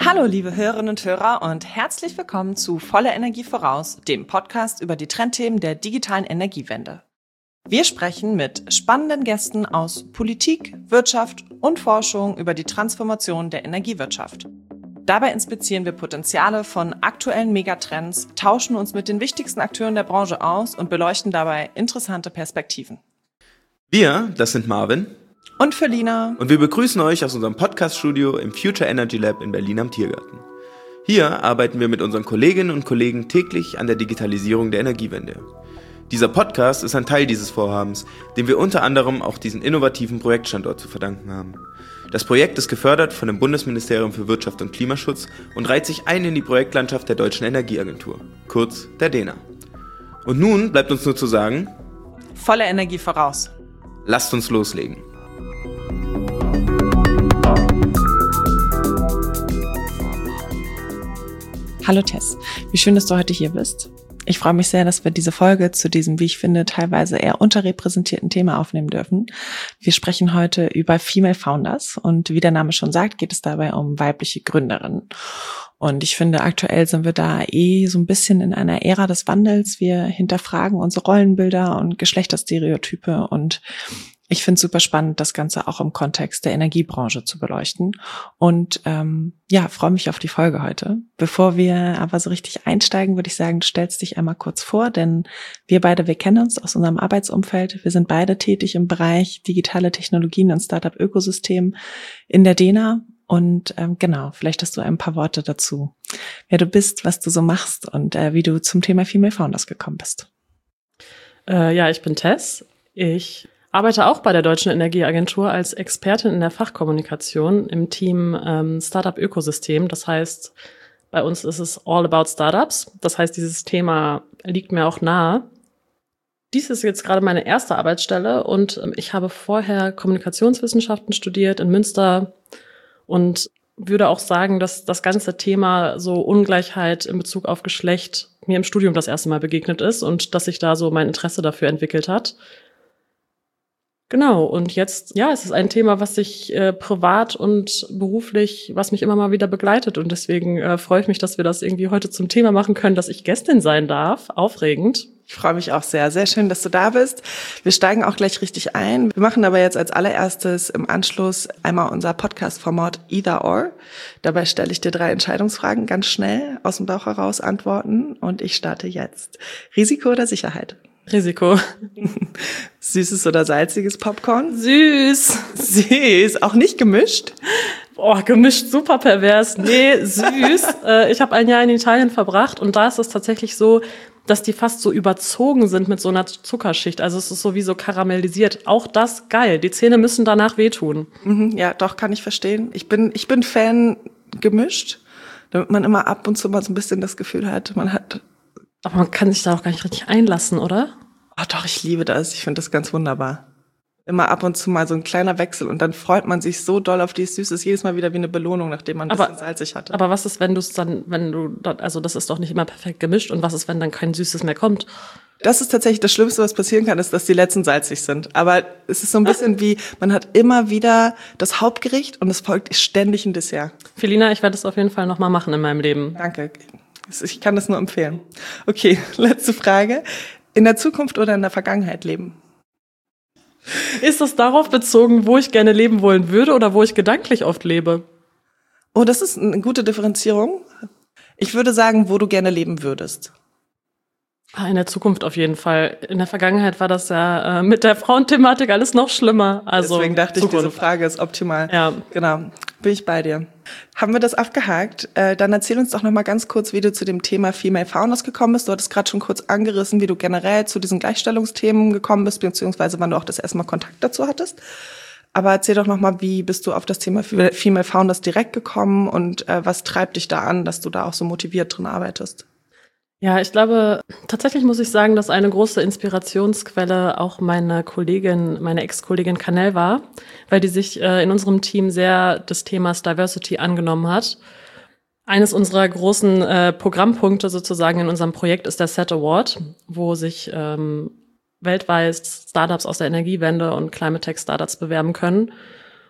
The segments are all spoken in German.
Hallo liebe Hörerinnen und Hörer und herzlich willkommen zu Volle Energie voraus, dem Podcast über die Trendthemen der digitalen Energiewende. Wir sprechen mit spannenden Gästen aus Politik, Wirtschaft und Forschung über die Transformation der Energiewirtschaft. Dabei inspizieren wir Potenziale von aktuellen Megatrends, tauschen uns mit den wichtigsten Akteuren der Branche aus und beleuchten dabei interessante Perspektiven. Wir, das sind Marvin und Felina. Und wir begrüßen euch aus unserem Podcast-Studio im Future Energy Lab in Berlin am Tiergarten. Hier arbeiten wir mit unseren Kolleginnen und Kollegen täglich an der Digitalisierung der Energiewende. Dieser Podcast ist ein Teil dieses Vorhabens, dem wir unter anderem auch diesen innovativen Projektstandort zu verdanken haben. Das Projekt ist gefördert von dem Bundesministerium für Wirtschaft und Klimaschutz und reiht sich ein in die Projektlandschaft der Deutschen Energieagentur, kurz der DENA. Und nun bleibt uns nur zu sagen: Volle Energie voraus. Lasst uns loslegen. Hallo Tess, wie schön, dass du heute hier bist. Ich freue mich sehr, dass wir diese Folge zu diesem, wie ich finde, teilweise eher unterrepräsentierten Thema aufnehmen dürfen. Wir sprechen heute über Female Founders und wie der Name schon sagt, geht es dabei um weibliche Gründerinnen. Und ich finde, aktuell sind wir da so ein bisschen in einer Ära des Wandels. Wir hinterfragen unsere Rollenbilder und Geschlechterstereotype und ich finde es super spannend, das Ganze auch im Kontext der Energiebranche zu beleuchten und freue mich auf die Folge heute. Bevor wir aber so richtig einsteigen, würde ich sagen, du stellst dich einmal kurz vor, denn wir kennen uns aus unserem Arbeitsumfeld. Wir sind beide tätig im Bereich digitale Technologien und Startup-Ökosystem in der DENA und vielleicht hast du ein paar Worte dazu, wer du bist, was du so machst und wie du zum Thema Female Founders gekommen bist. Ich bin Tess. Ich arbeite auch bei der Deutschen Energieagentur als Expertin in der Fachkommunikation im Team Startup-Ökosystem. Das heißt, bei uns ist es all about Startups. Das heißt, dieses Thema liegt mir auch nahe. Dies ist jetzt gerade meine erste Arbeitsstelle und ich habe vorher Kommunikationswissenschaften studiert in Münster und würde auch sagen, dass das ganze Thema so Ungleichheit in Bezug auf Geschlecht mir im Studium das erste Mal begegnet ist und dass sich da so mein Interesse dafür entwickelt hat. Genau, und jetzt, es ist ein Thema, was sich privat und beruflich, was mich immer mal wieder begleitet. Und deswegen freue ich mich, dass wir das irgendwie heute zum Thema machen können, dass ich Gästin sein darf. Aufregend. Ich freue mich auch sehr. Sehr schön, dass du da bist. Wir steigen auch gleich richtig ein. Wir machen aber jetzt als allererstes im Anschluss einmal unser Podcast-Format Either or. Dabei stelle ich dir 3 Entscheidungsfragen ganz schnell aus dem Bauch heraus antworten. Und ich starte jetzt. Risiko oder Sicherheit? Risiko. Süßes oder salziges Popcorn? Süß. Süß. Auch nicht gemischt? Gemischt, super pervers. Nee, süß. Ich habe ein Jahr in Italien verbracht und da ist es tatsächlich so, dass die fast so überzogen sind mit so einer Zuckerschicht. Also es ist sowieso karamellisiert. Auch das geil. Die Zähne müssen danach wehtun. Ja, doch, kann ich verstehen. Ich bin Fan gemischt, damit man immer ab und zu mal so ein bisschen das Gefühl hat, Aber man kann sich da auch gar nicht richtig einlassen, oder? Oh doch, ich liebe das. Ich finde das ganz wunderbar. Immer ab und zu mal so ein kleiner Wechsel und dann freut man sich so doll auf dieses Süßes, jedes Mal wieder wie eine Belohnung, nachdem man ein bisschen salzig hatte. Aber was ist, also das ist doch nicht immer perfekt gemischt und was ist, wenn dann kein Süßes mehr kommt? Das ist tatsächlich das Schlimmste, was passieren kann, ist, dass die letzten salzig sind. Aber es ist so ein bisschen wie, man hat immer wieder das Hauptgericht und es folgt ständig ein Dessert. Felina, ich werde das auf jeden Fall nochmal machen in meinem Leben. Danke. Ich kann das nur empfehlen. Okay, letzte Frage. In der Zukunft oder in der Vergangenheit leben? Ist das darauf bezogen, wo ich gerne leben wollen würde oder wo ich gedanklich oft lebe? Oh, das ist eine gute Differenzierung. Ich würde sagen, wo du gerne leben würdest. In der Zukunft auf jeden Fall. In der Vergangenheit war das ja mit der Frauenthematik alles noch schlimmer. Also deswegen dachte ich, diese Frage ist optimal. Ja. Genau, bin ich bei dir. Haben wir das abgehakt? Dann erzähl uns doch noch mal ganz kurz, wie du zu dem Thema Female Founders gekommen bist. Du hattest gerade schon kurz angerissen, wie du generell zu diesen Gleichstellungsthemen gekommen bist, beziehungsweise wann du auch das erste Mal Kontakt dazu hattest. Aber erzähl doch noch mal, wie bist du auf das Thema Female Founders direkt gekommen und was treibt dich da an, dass du da auch so motiviert drin arbeitest? Ja, ich glaube, tatsächlich muss ich sagen, dass eine große Inspirationsquelle auch meine Ex-Kollegin Kanel war, weil die sich in unserem Team sehr des Themas Diversity angenommen hat. Eines unserer großen Programmpunkte sozusagen in unserem Projekt ist der SET Award, wo sich weltweit Startups aus der Energiewende und Climate Tech Startups bewerben können.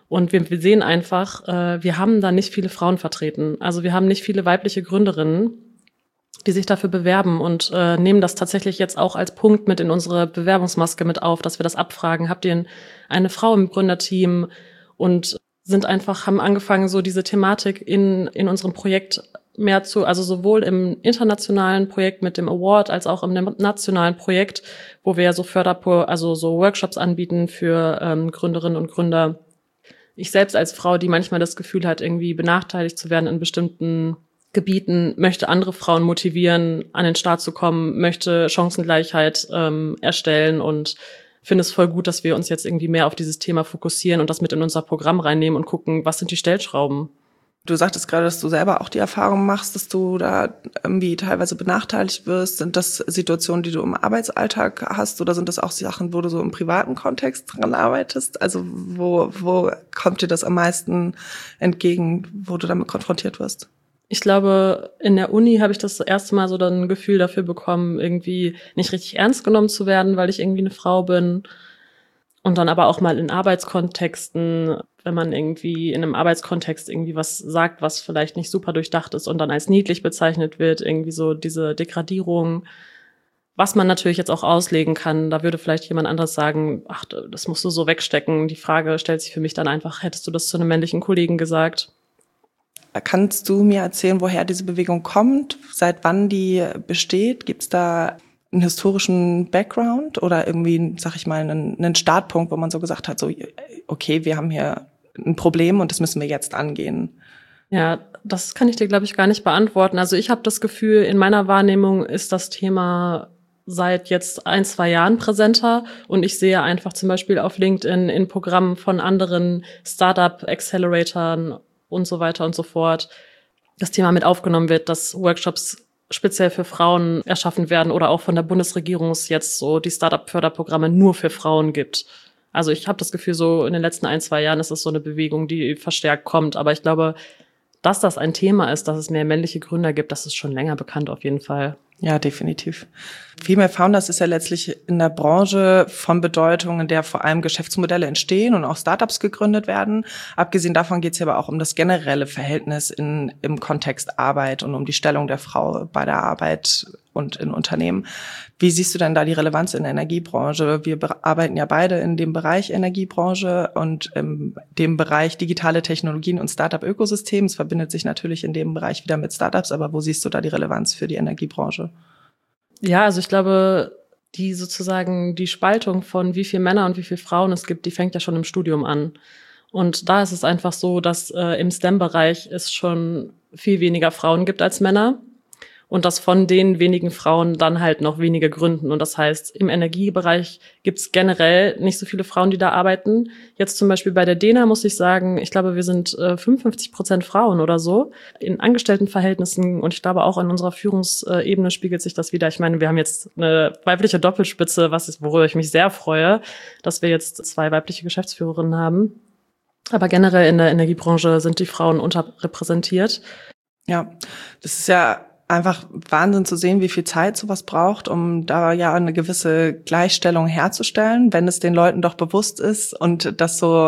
Und wir sehen einfach, wir haben da nicht viele Frauen vertreten. Also wir haben nicht viele weibliche Gründerinnen, die sich dafür bewerben und nehmen das tatsächlich jetzt auch als Punkt mit in unsere Bewerbungsmaske mit auf, dass wir das abfragen. Habt ihr eine Frau im Gründerteam? Und haben angefangen, so diese Thematik in unserem Projekt mehr also sowohl im internationalen Projekt mit dem Award als auch im nationalen Projekt, wo wir so also so Workshops anbieten für Gründerinnen und Gründer. Ich selbst als Frau, die manchmal das Gefühl hat, irgendwie benachteiligt zu werden in bestimmten Gebieten, möchte andere Frauen motivieren, an den Start zu kommen, möchte Chancengleichheit erstellen und finde es voll gut, dass wir uns jetzt irgendwie mehr auf dieses Thema fokussieren und das mit in unser Programm reinnehmen und gucken, was sind die Stellschrauben. Du sagtest gerade, dass du selber auch die Erfahrung machst, dass du da irgendwie teilweise benachteiligt wirst. Sind das Situationen, die du im Arbeitsalltag hast, oder sind das auch Sachen, wo du so im privaten Kontext dran arbeitest? Also wo kommt dir das am meisten entgegen, wo du damit konfrontiert wirst? Ich glaube, in der Uni habe ich das erste Mal so dann ein Gefühl dafür bekommen, irgendwie nicht richtig ernst genommen zu werden, weil ich irgendwie eine Frau bin. Und dann aber auch mal in Arbeitskontexten, wenn man irgendwie in einem Arbeitskontext irgendwie was sagt, was vielleicht nicht super durchdacht ist und dann als niedlich bezeichnet wird, irgendwie so diese Degradierung, was man natürlich jetzt auch auslegen kann. Da würde vielleicht jemand anderes sagen, ach, das musst du so wegstecken. Die Frage stellt sich für mich dann einfach, hättest du das zu einem männlichen Kollegen gesagt? Kannst du mir erzählen, woher diese Bewegung kommt, seit wann die besteht? Gibt es da einen historischen Background oder irgendwie, sag ich mal, einen Startpunkt, wo man so gesagt hat, so okay, wir haben hier ein Problem und das müssen wir jetzt angehen? Ja, das kann ich dir, glaube ich, gar nicht beantworten. Also ich habe das Gefühl, in meiner Wahrnehmung ist das Thema seit jetzt 1-2 Jahren präsenter und ich sehe einfach zum Beispiel auf LinkedIn in Programmen von anderen Startup-Acceleratoren und so weiter und so fort, das Thema mit aufgenommen wird, dass Workshops speziell für Frauen erschaffen werden oder auch von der Bundesregierung es jetzt so die Startup-Förderprogramme nur für Frauen gibt. Also ich habe das Gefühl, so in den letzten 1-2 Jahren ist es so eine Bewegung, die verstärkt kommt. Aber ich glaube, dass das ein Thema ist, dass es mehr männliche Gründer gibt, das ist schon länger bekannt auf jeden Fall. Ja, definitiv. Female Founders ist ja letztlich in der Branche von Bedeutung, in der vor allem Geschäftsmodelle entstehen und auch Startups gegründet werden. Abgesehen davon geht es ja aber auch um das generelle Verhältnis im Kontext Arbeit und um die Stellung der Frau bei der Arbeit und in Unternehmen. Wie siehst du denn da die Relevanz in der Energiebranche? Wir arbeiten ja beide in dem Bereich Energiebranche und in dem Bereich digitale Technologien und Startup-Ökosystem. Es verbindet sich natürlich in dem Bereich wieder mit Startups, aber wo siehst du da die Relevanz für die Energiebranche? Ja, also ich glaube, die Spaltung von wie viel Männer und wie viel Frauen es gibt, die fängt ja schon im Studium an. Und da ist es einfach so, dass im STEM-Bereich es schon viel weniger Frauen gibt als Männer. Und dass von den wenigen Frauen dann halt noch wenige gründen. Und das heißt, im Energiebereich gibt es generell nicht so viele Frauen, die da arbeiten. Jetzt zum Beispiel bei der DENA muss ich sagen, ich glaube, wir sind 55% Frauen oder so in Angestelltenverhältnissen. Und ich glaube, auch in unserer Führungsebene spiegelt sich das wieder. Ich meine, wir haben jetzt eine weibliche Doppelspitze, worüber ich mich sehr freue, dass wir jetzt 2 weibliche Geschäftsführerinnen haben. Aber generell in der Energiebranche sind die Frauen unterrepräsentiert. Ja, das ist ja einfach Wahnsinn zu sehen, wie viel Zeit sowas braucht, um da ja eine gewisse Gleichstellung herzustellen, wenn es den Leuten doch bewusst ist und das so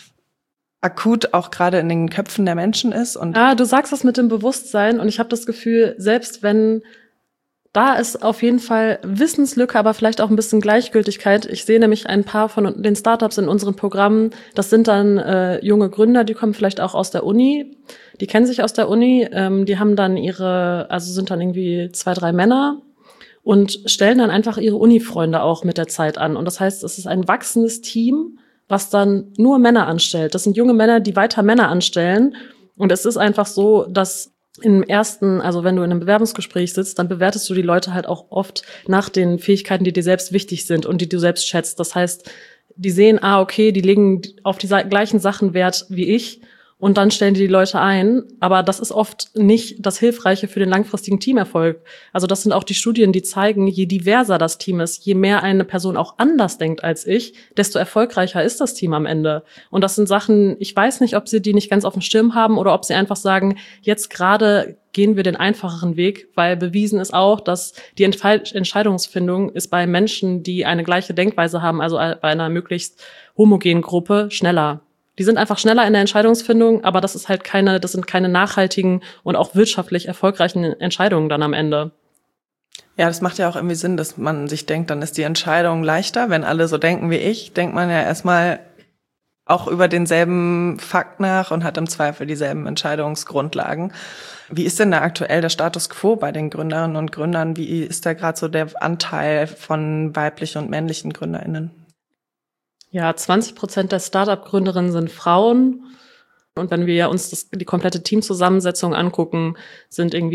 akut auch gerade in den Köpfen der Menschen ist. Und du sagst das mit dem Bewusstsein und ich habe das Gefühl, selbst wenn da ist auf jeden Fall Wissenslücke, aber vielleicht auch ein bisschen Gleichgültigkeit. Ich sehe nämlich ein paar von den Startups in unseren Programmen. Das sind dann junge Gründer, die kommen vielleicht auch aus der Uni. Die kennen sich aus der Uni. Die haben dann sind dann irgendwie 2-3 Männer und stellen dann einfach ihre Uni-Freunde auch mit der Zeit an. Und das heißt, es ist ein wachsendes Team, was dann nur Männer anstellt. Das sind junge Männer, die weiter Männer anstellen. Und es ist einfach so, dass wenn du in einem Bewerbungsgespräch sitzt, dann bewertest du die Leute halt auch oft nach den Fähigkeiten, die dir selbst wichtig sind und die du selbst schätzt. Das heißt, die sehen, okay, die legen auf die gleichen Sachen Wert wie ich und dann stellen die Leute ein. Aber das ist oft nicht das Hilfreiche für den langfristigen Teamerfolg. Also das sind auch die Studien, die zeigen, je diverser das Team ist, je mehr eine Person auch anders denkt als ich, desto erfolgreicher ist das Team am Ende. Und das sind Sachen, ich weiß nicht, ob sie die nicht ganz auf dem Schirm haben oder ob sie einfach sagen, jetzt gerade gehen wir den einfacheren Weg, weil bewiesen ist auch, dass die Entscheidungsfindung ist bei Menschen, die eine gleiche Denkweise haben, also bei einer möglichst homogenen Gruppe, schneller. Die sind einfach schneller in der Entscheidungsfindung, aber das sind keine nachhaltigen und auch wirtschaftlich erfolgreichen Entscheidungen dann am Ende. Ja, das macht ja auch irgendwie Sinn, dass man sich denkt, dann ist die Entscheidung leichter. Wenn alle so denken wie ich, denkt man ja erstmal auch über denselben Fakt nach und hat im Zweifel dieselben Entscheidungsgrundlagen. Wie ist denn da aktuell der Status quo bei den Gründerinnen und Gründern? Wie ist da gerade so der Anteil von weiblichen und männlichen GründerInnen? Ja, 20% der Startup-Gründerinnen sind Frauen. Und wenn wir uns die komplette Teamzusammensetzung angucken, sind irgendwie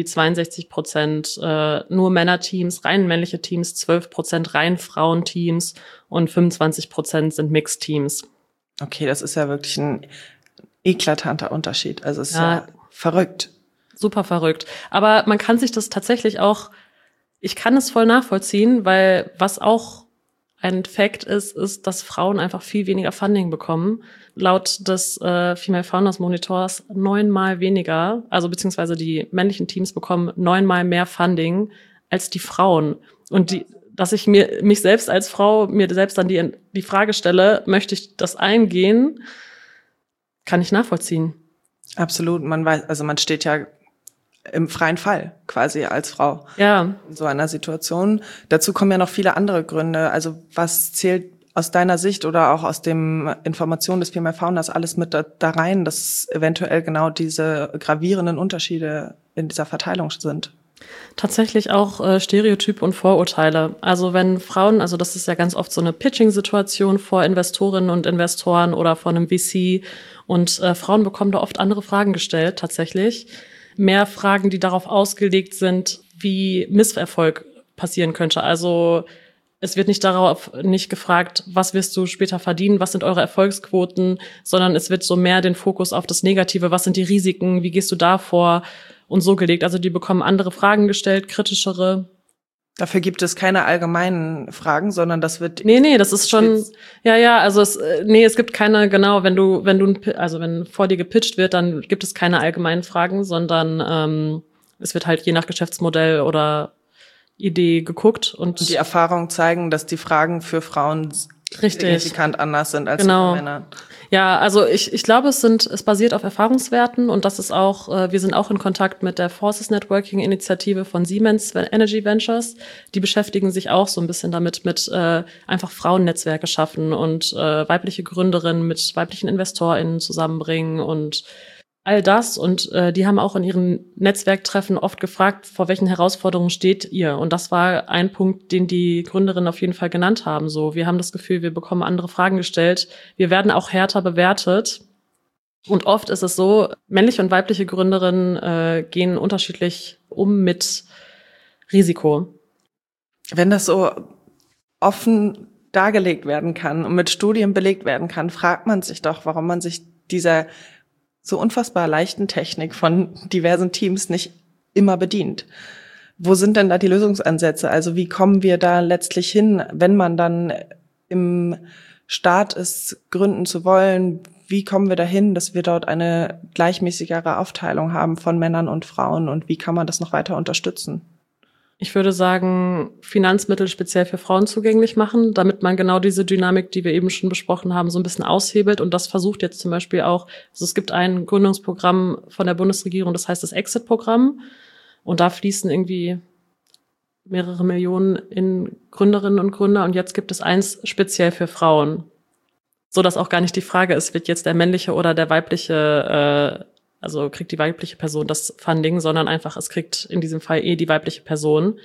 62% nur Männerteams, rein männliche Teams, 12% rein Frauenteams und 25% sind Mixed-Teams. Okay, das ist ja wirklich ein eklatanter Unterschied. Also es ist ja verrückt. Super verrückt. Aber man kann sich das tatsächlich auch, ich kann es voll nachvollziehen, weil was auch ein Fact ist, dass Frauen einfach viel weniger Funding bekommen. Laut des Female Founders Monitors 9-mal weniger, also beziehungsweise die männlichen Teams bekommen 9-mal mehr Funding als die Frauen. Und dass ich mich selbst als Frau mir selbst dann die Frage stelle, möchte ich das eingehen, kann ich nachvollziehen. Absolut. Man weiß, also man steht ja im freien Fall quasi als Frau in so einer Situation. Dazu kommen ja noch viele andere Gründe. Also was zählt aus deiner Sicht oder auch aus den Informationen des Female Founders alles mit da rein, dass eventuell genau diese gravierenden Unterschiede in dieser Verteilung sind? Tatsächlich auch Stereotype und Vorurteile. Also wenn Frauen, also das ist ja ganz oft so eine Pitching-Situation vor Investorinnen und Investoren oder vor einem VC und Frauen bekommen da oft andere Fragen gestellt, tatsächlich. Mehr Fragen, die darauf ausgelegt sind, wie Misserfolg passieren könnte. Also es wird nicht gefragt, was wirst du später verdienen, was sind eure Erfolgsquoten, sondern es wird so mehr den Fokus auf das Negative, was sind die Risiken, wie gehst du da vor und so gelegt. Also die bekommen andere Fragen gestellt, kritischere. Dafür gibt es keine allgemeinen Fragen, sondern das wird... Nee, das ist schon... also es gibt keine, genau, wenn vor dir gepitcht wird, dann gibt es keine allgemeinen Fragen, sondern es wird halt je nach Geschäftsmodell oder Idee geguckt. Und die Erfahrungen zeigen, dass die Fragen für Frauen signifikant anders sind als für Männer. Ja, also ich glaube, es basiert auf Erfahrungswerten und das ist auch, wir sind auch in Kontakt mit der Forces Networking Initiative von Siemens Energy Ventures. Die beschäftigen sich auch so ein bisschen damit, mit einfach Frauennetzwerke schaffen und weibliche Gründerinnen mit weiblichen InvestorInnen zusammenbringen und all das. Und die haben auch in ihren Netzwerktreffen oft gefragt, vor welchen Herausforderungen steht ihr? Und das war ein Punkt, den die Gründerinnen auf jeden Fall genannt haben. So, wir haben das Gefühl, wir bekommen andere Fragen gestellt. Wir werden auch härter bewertet. Und oft ist es so, männliche und weibliche Gründerinnen gehen unterschiedlich um mit Risiko. Wenn das so offen dargelegt werden kann und mit Studien belegt werden kann, fragt man sich doch, warum man sich dieser so unfassbar leichten Technik von diversen Teams nicht immer bedient. Wo sind denn da die Lösungsansätze? Also wie kommen wir da letztlich hin, wenn man dann im Start ist, gründen zu wollen? Wie kommen wir dahin, dass wir dort eine gleichmäßigere Aufteilung haben von Männern und Frauen? Und wie kann man das noch weiter unterstützen? Ich würde sagen, Finanzmittel speziell für Frauen zugänglich machen, damit man genau diese Dynamik, die wir eben schon besprochen haben, so ein bisschen aushebelt. Und das versucht jetzt zum Beispiel auch, also es gibt ein Gründungsprogramm von der Bundesregierung, das heißt das Exit-Programm. Und da fließen irgendwie mehrere Millionen in Gründerinnen und Gründer. Und jetzt gibt es eins speziell für Frauen. So dass auch gar nicht die Frage ist, wird jetzt der männliche oder der weibliche also kriegt die weibliche Person das Funding, sondern einfach, es kriegt in diesem Fall die weibliche Person.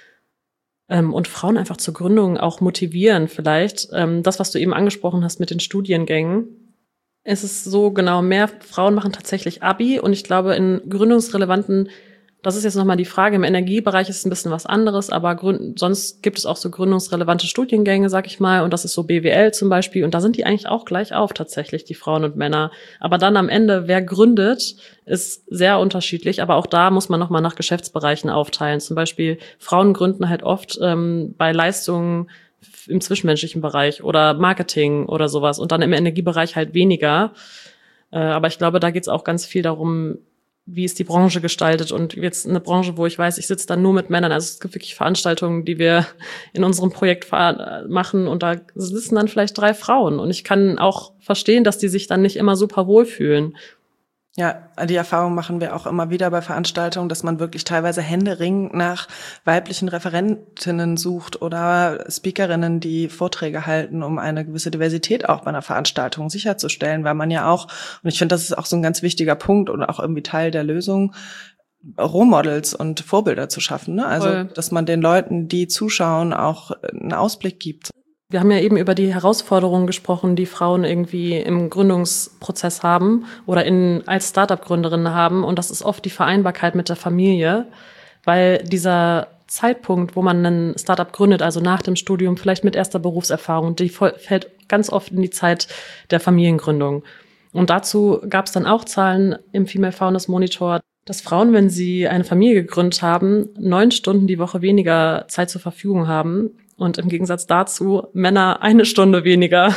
Und Frauen einfach zur Gründung auch motivieren vielleicht. Das, was du eben angesprochen hast mit den Studiengängen. Es ist so, genau, mehr Frauen machen tatsächlich Abi. Und ich glaube, in gründungsrelevanten, das ist jetzt nochmal die Frage, im Energiebereich ist es ein bisschen was anderes, aber sonst gibt es auch so gründungsrelevante Studiengänge, sag ich mal, und das ist so BWL zum Beispiel, und da sind die eigentlich auch gleich auf, tatsächlich, die Frauen und Männer. Aber dann am Ende, wer gründet, ist sehr unterschiedlich, aber auch da muss man nochmal nach Geschäftsbereichen aufteilen. Zum Beispiel, Frauen gründen halt oft bei Leistungen im zwischenmenschlichen Bereich oder Marketing oder sowas und dann im Energiebereich halt weniger. Aber ich glaube, da geht es auch ganz viel darum, wie ist die Branche gestaltet und jetzt eine Branche, wo ich weiß, ich sitze dann nur mit Männern. Also es gibt wirklich Veranstaltungen, die wir in unserem Projekt machen und da sitzen dann vielleicht 3 Frauen und ich kann auch verstehen, dass die sich dann nicht immer super wohlfühlen. Ja, die Erfahrung machen wir auch immer wieder bei Veranstaltungen, dass man wirklich teilweise händeringend nach weiblichen Referentinnen sucht oder Speakerinnen, die Vorträge halten, um eine gewisse Diversität auch bei einer Veranstaltung sicherzustellen, weil man ja auch, und ich finde, das ist auch so ein ganz wichtiger Punkt und auch irgendwie Teil der Lösung, Rohmodels und Vorbilder zu schaffen, ne? Also, Voll. dass man den Leuten, die zuschauen, auch einen Ausblick gibt. Wir haben ja eben über die Herausforderungen gesprochen, die Frauen irgendwie im Gründungsprozess haben oder als Startup-Gründerinnen haben. Und das ist oft die Vereinbarkeit mit der Familie, weil dieser Zeitpunkt, wo man ein Startup gründet, also nach dem Studium, vielleicht mit erster Berufserfahrung, die fällt ganz oft in die Zeit der Familiengründung. Und dazu gab es dann auch Zahlen im Female Founders Monitor, dass Frauen, wenn sie eine Familie gegründet haben, 9 Stunden die Woche weniger Zeit zur Verfügung haben. Und im Gegensatz dazu Männer 1 Stunde weniger.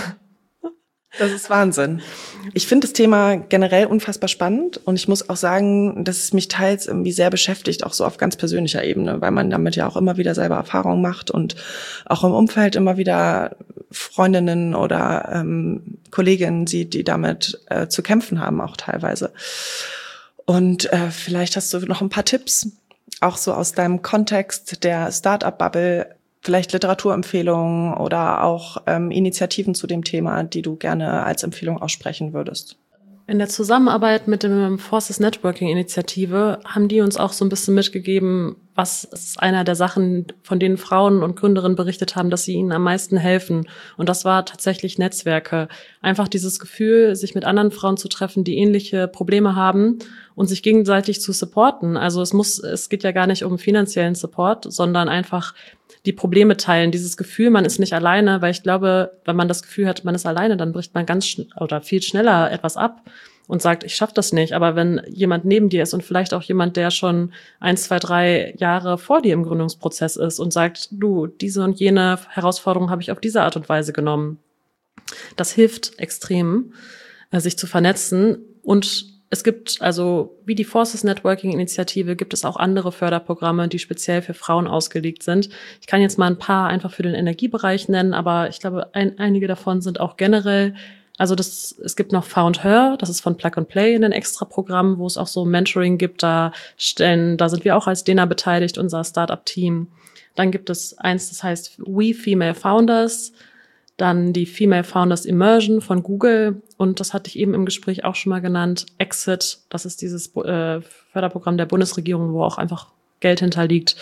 Das ist Wahnsinn. Ich finde das Thema generell unfassbar spannend und ich muss auch sagen, dass es mich teils irgendwie sehr beschäftigt, auch so auf ganz persönlicher Ebene, weil man damit ja auch immer wieder selber Erfahrungen macht und auch im Umfeld immer wieder Freundinnen oder Kolleginnen sieht, die damit zu kämpfen haben, auch teilweise. Und vielleicht hast du noch ein paar Tipps, auch so aus deinem Kontext der Startup-Bubble, vielleicht Literaturempfehlungen oder auch Initiativen zu dem Thema, die du gerne als Empfehlung aussprechen würdest. In der Zusammenarbeit mit dem Forces Networking Initiative haben die uns auch so ein bisschen mitgegeben, was ist einer der Sachen, von denen Frauen und Gründerinnen berichtet haben, dass sie ihnen am meisten helfen. Und das war tatsächlich Netzwerke. Einfach dieses Gefühl, sich mit anderen Frauen zu treffen, die ähnliche Probleme haben und sich gegenseitig zu supporten. Also es geht ja gar nicht um finanziellen Support, sondern einfach die Probleme teilen, dieses Gefühl, man ist nicht alleine, weil ich glaube, wenn man das Gefühl hat, man ist alleine, dann bricht man viel schneller etwas ab und sagt, ich schaffe das nicht. Aber wenn jemand neben dir ist und vielleicht auch jemand, der schon 1, 2, 3 Jahre vor dir im Gründungsprozess ist und sagt, du, diese und jene Herausforderung habe ich auf diese Art und Weise genommen. Das hilft extrem, sich zu vernetzen. Und es gibt also, wie die Forces Networking Initiative, gibt es auch andere Förderprogramme, die speziell für Frauen ausgelegt sind. Ich kann jetzt mal ein paar einfach für den Energiebereich nennen, aber ich glaube, einige davon sind auch generell. Also es gibt noch Found Her, das ist von Plug and Play ein extra Programm, wo es auch so Mentoring gibt. Da sind wir auch als DENA beteiligt, unser Startup-Team. Dann gibt es eins, das heißt We Female Founders. Dann die Female Founders Immersion von Google und das hatte ich eben im Gespräch auch schon mal genannt, Exit, das ist dieses Förderprogramm der Bundesregierung, wo auch einfach Geld hinterliegt.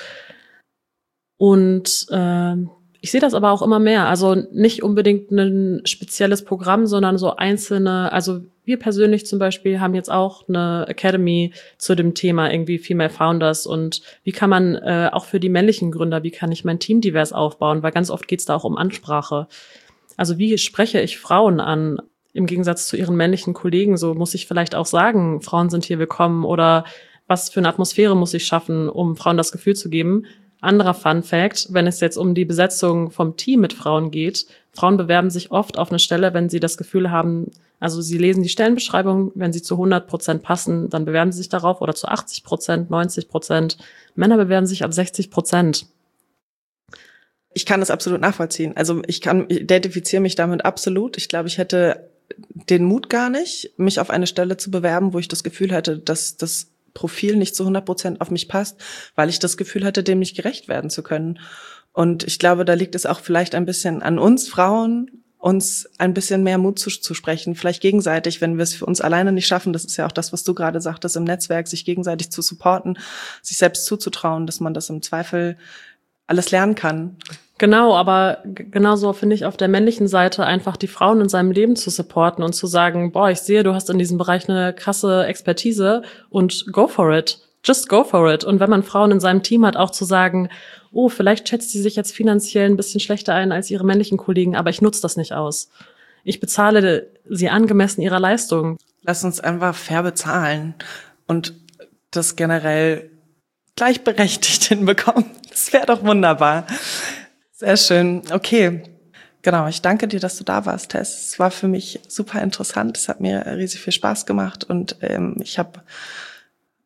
Und ich sehe das aber auch immer mehr, also nicht unbedingt ein spezielles Programm, sondern so einzelne, also wir persönlich zum Beispiel haben jetzt auch eine Academy zu dem Thema irgendwie Female Founders und wie kann man auch für die männlichen Gründer, wie kann ich mein Team divers aufbauen, weil ganz oft geht es da auch um Ansprache. Also wie spreche ich Frauen an, im Gegensatz zu ihren männlichen Kollegen? So muss ich vielleicht auch sagen, Frauen sind hier willkommen oder was für eine Atmosphäre muss ich schaffen, um Frauen das Gefühl zu geben? Anderer Fun Fact, wenn es jetzt um die Besetzung vom Team mit Frauen geht, Frauen bewerben sich oft auf eine Stelle, wenn sie das Gefühl haben, also sie lesen die Stellenbeschreibung, wenn sie zu 100% passen, dann bewerben sie sich darauf oder zu 80%, 90%. Männer bewerben sich ab 60%. Ich kann das absolut nachvollziehen. Also ich identifiziere mich damit absolut. Ich glaube, ich hätte den Mut gar nicht, mich auf eine Stelle zu bewerben, wo ich das Gefühl hätte, dass das Profil nicht zu 100% auf mich passt, weil ich das Gefühl hatte, dem nicht gerecht werden zu können. Und ich glaube, da liegt es auch vielleicht ein bisschen an uns Frauen, uns ein bisschen mehr Mut zu sprechen, vielleicht gegenseitig, wenn wir es für uns alleine nicht schaffen. Das ist ja auch das, was du gerade sagtest, im Netzwerk, sich gegenseitig zu supporten, sich selbst zuzutrauen, dass man das im Zweifel alles lernen kann. Genau, aber genauso finde ich auf der männlichen Seite einfach die Frauen in seinem Leben zu supporten und zu sagen, boah, ich sehe, du hast in diesem Bereich eine krasse Expertise und go for it. Just go for it. Und wenn man Frauen in seinem Team hat, auch zu sagen, oh, vielleicht schätzt sie sich jetzt finanziell ein bisschen schlechter ein als ihre männlichen Kollegen, aber ich nutze das nicht aus. Ich bezahle sie angemessen ihrer Leistung. Lass uns einfach fair bezahlen und das generell gleichberechtigt hinbekommen. Das wäre doch wunderbar. Sehr schön. Okay. Genau, ich danke dir, dass du da warst, Tess. Es war für mich super interessant. Es hat mir riesig viel Spaß gemacht und ich habe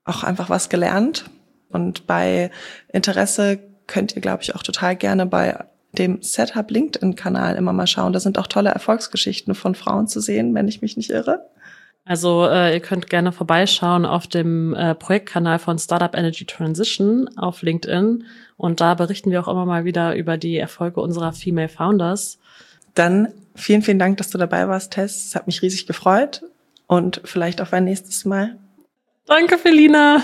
auch einfach was gelernt. Und bei Interesse könnt ihr, glaube ich, auch total gerne bei dem Setup LinkedIn-Kanal immer mal schauen. Da sind auch tolle Erfolgsgeschichten von Frauen zu sehen, wenn ich mich nicht irre. Also ihr könnt gerne vorbeischauen auf dem Projektkanal von Startup Energy Transition auf LinkedIn. Und da berichten wir auch immer mal wieder über die Erfolge unserer Female Founders. Dann vielen, vielen Dank, dass du dabei warst, Tess. Es hat mich riesig gefreut. Und vielleicht auf ein nächstes Mal. Danke, Felina.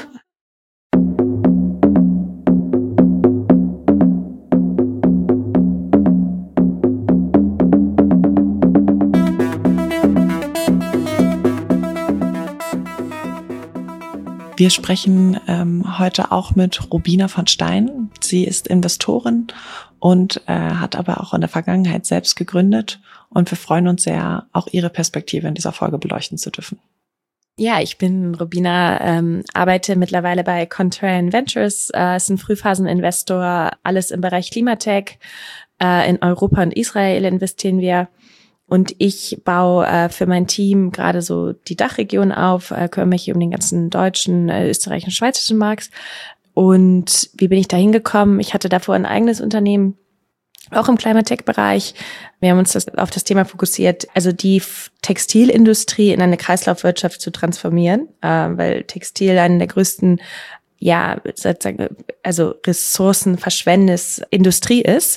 Wir sprechen heute auch mit Robina von Stein. Sie ist Investorin und hat aber auch in der Vergangenheit selbst gegründet. Und wir freuen uns sehr, auch ihre Perspektive in dieser Folge beleuchten zu dürfen. Ja, ich bin Robina, arbeite mittlerweile bei Contrarian Ventures, ist ein Frühphaseninvestor, alles im Bereich Klimatech. In Europa und Israel investieren wir. Und ich baue für mein Team gerade so die Dachregion auf, kümmere mich um den ganzen deutschen, österreichischen, schweizerischen Markt. Und wie bin ich da hingekommen? Ich hatte davor ein eigenes Unternehmen, auch im Climatech-Bereich. Wir haben uns auf das Thema fokussiert, also die Textilindustrie in eine Kreislaufwirtschaft zu transformieren, weil Textil eine der größten, sozusagen, also ressourcenverschwendendes Industrie ist.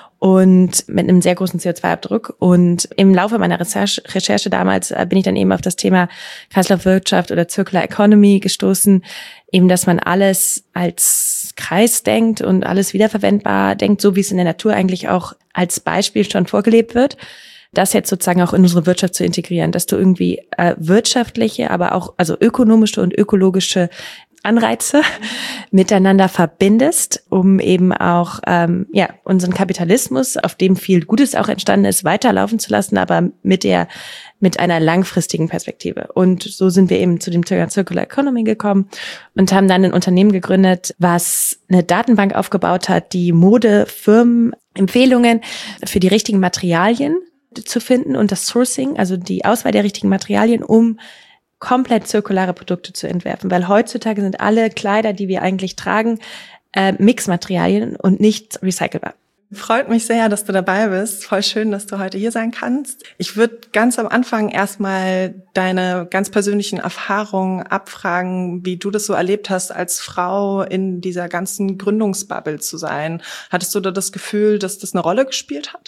Und mit einem sehr großen CO2-Abdruck. Und im Laufe meiner Recherche damals bin ich dann eben auf das Thema Kreislaufwirtschaft oder Circular Economy gestoßen, eben, dass man alles als Kreis denkt und alles wiederverwendbar denkt, so wie es in der Natur eigentlich auch als Beispiel schon vorgelebt wird. Das jetzt sozusagen auch in unsere Wirtschaft zu integrieren, dass du irgendwie wirtschaftliche, aber auch also ökonomische und ökologische Anreize miteinander verbindest, um eben auch unseren Kapitalismus, auf dem viel Gutes auch entstanden ist, weiterlaufen zu lassen, aber mit einer langfristigen Perspektive. Und so sind wir eben zu dem Thema Circular Economy gekommen und haben dann ein Unternehmen gegründet, was eine Datenbank aufgebaut hat, die Modefirmen Empfehlungen für die richtigen Materialien zu finden und das Sourcing, also die Auswahl der richtigen Materialien, um komplett zirkulare Produkte zu entwerfen, weil heutzutage sind alle Kleider, die wir eigentlich tragen, Mixmaterialien und nicht recycelbar. Freut mich sehr, dass du dabei bist. Voll schön, dass du heute hier sein kannst. Ich würde ganz am Anfang erstmal deine ganz persönlichen Erfahrungen abfragen, wie du das so erlebt hast, als Frau in dieser ganzen Gründungsbubble zu sein. Hattest du da das Gefühl, dass das eine Rolle gespielt hat?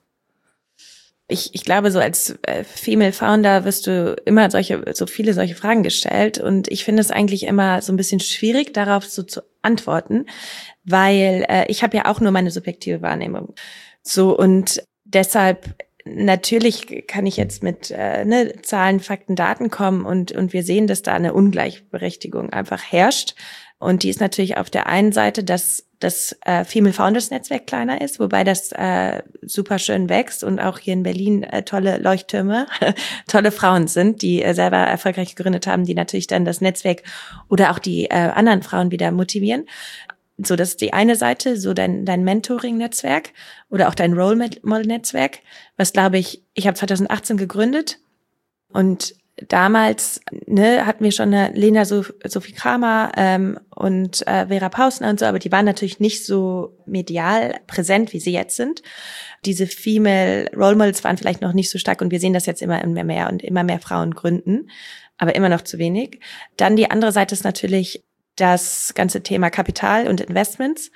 Ich glaube, so als Female Founder wirst du immer so viele solche Fragen gestellt und ich finde es eigentlich immer so ein bisschen schwierig, darauf so zu antworten, weil ich habe ja auch nur meine subjektive Wahrnehmung. So und deshalb natürlich kann ich jetzt mit Zahlen, Fakten, Daten kommen und wir sehen, dass da eine Ungleichberechtigung einfach herrscht. Und die ist natürlich auf der einen Seite, dass das Female Founders Netzwerk kleiner ist, wobei das super schön wächst und auch hier in Berlin tolle Leuchttürme, tolle Frauen sind, die selber erfolgreich gegründet haben, die natürlich dann das Netzwerk oder auch die anderen Frauen wieder motivieren. So, das ist die eine Seite, so dein Mentoring-Netzwerk oder auch dein Role-Model-Netzwerk, was glaube ich habe 2018 gegründet und damals hatten wir schon eine Lena Sophie Kramer und Vera Pausner und so, aber die waren natürlich nicht so medial präsent, wie sie jetzt sind. Diese Female Role Models waren vielleicht noch nicht so stark und wir sehen das jetzt immer mehr und immer mehr Frauen gründen, aber immer noch zu wenig. Dann die andere Seite ist natürlich das ganze Thema Kapital und Investments